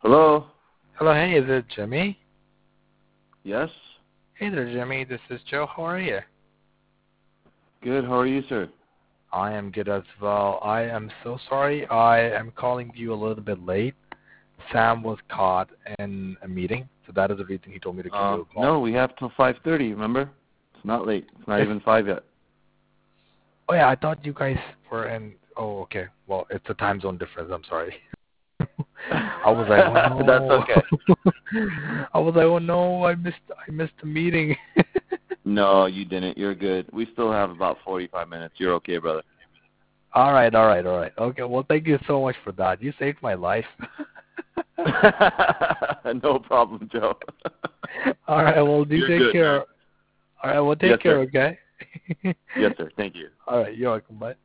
Hello? Hello, hey, is it Jimmy? Yes? Hey there, Jimmy. This is Joe. How are you? Good. How are you, sir? I am good as well. I am so sorry. I am calling you a little bit late. Sam was caught in a meeting, so that is the reason he told me to give you a call. No, we have till 5:30, remember? It's not late. It's not even 5 yet. Oh, yeah, I thought you guys were in... Oh, okay. Well, it's a time zone difference. I'm sorry. I was like, oh, no. That's okay. I was like, oh, no, I missed the meeting. No, you didn't. You're good. We still have about 45 minutes. You're okay, brother. All right. Okay, well, thank you so much for that. You saved my life. No problem, Joe. All right, well, You're take good, care. man. All right, well, take Yes, care, sir. okay? Yes, sir. Thank you. All right, you're welcome. Bye.